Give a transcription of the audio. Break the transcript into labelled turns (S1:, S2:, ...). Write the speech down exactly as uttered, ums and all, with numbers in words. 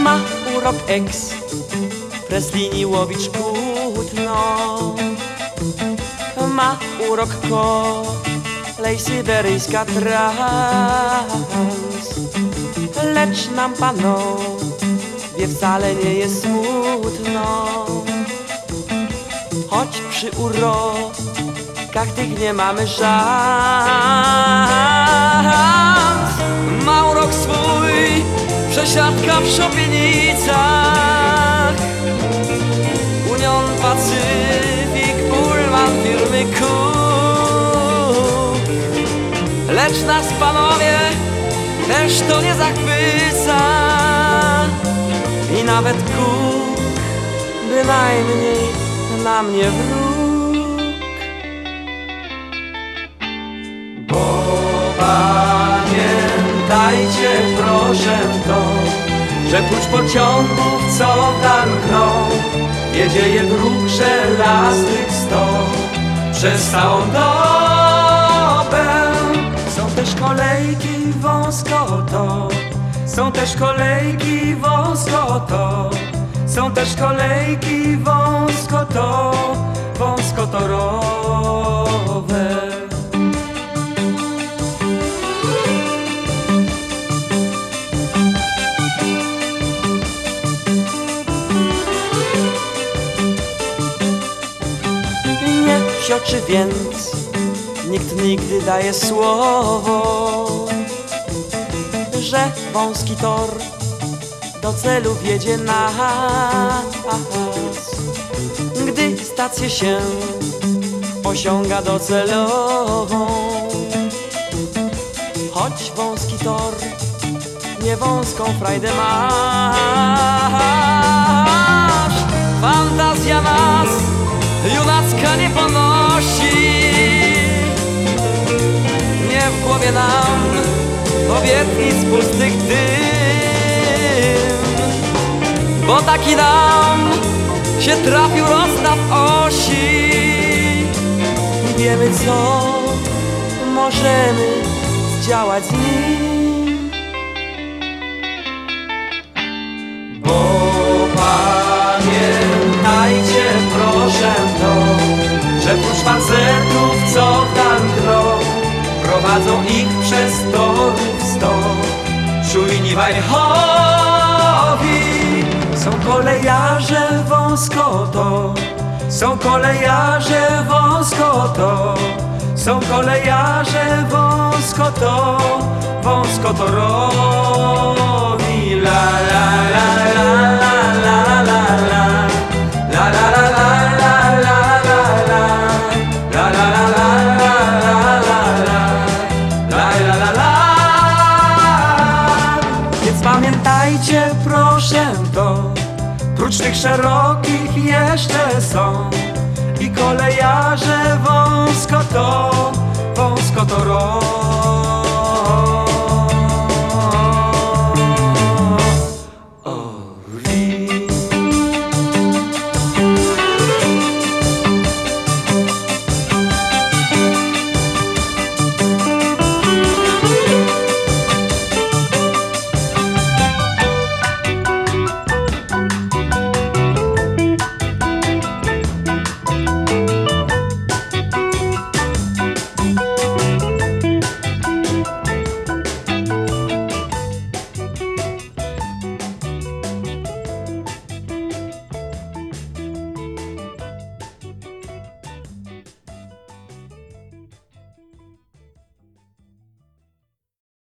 S1: Ma urok eks, Preslini łowicz kłótno. Ma urok kolej syberyjska trans. Lecz nam panowie wcale nie jest smutno, choć przy urokach tych nie mamy szans. Ma urok swój przesiadka w Szopienicach, Union Pacyfik, Pullman firmy Cook. Lecz nas panowie też to nie zachwyca i nawet Cook bynajmniej nam nie wróg. Bo pamiętajcie proszę to, że prócz pociągów co tam krą, jedzie je dróg żelaznych sto przez całą dobę. Są też kolejki wąsko to, są też kolejki wąsko to, są też kolejki wąsko to, wąskotorowe. Nie psioczy więc nikt nigdy daje słowo, że wąski tor do celu wiedzie nas. Gdy stację się osiąga docelową, choć wąski tor nie wąską frajdę masz. Fantazja nas junacka nie ponosi, nie w głowie nam obietnic pustych dym, bo taki nam się trafił rozstaw osi i wiemy co możemy zdziałać z nim. Bo pamiętajcie proszę to, że prócz facetów co tam grą, prowadzą ich przez torów sto czujni wajchowi. Są kolejarze wąsko to, są kolejarze wąsko to, są kolejarze wąsko to, wąsko torowi. La la la la la la la la la la la la la la la. Więc pamiętajcie proszę to, prócz tych szerokich jeszcze są i kolejarze wąsko to, wąsko to robi.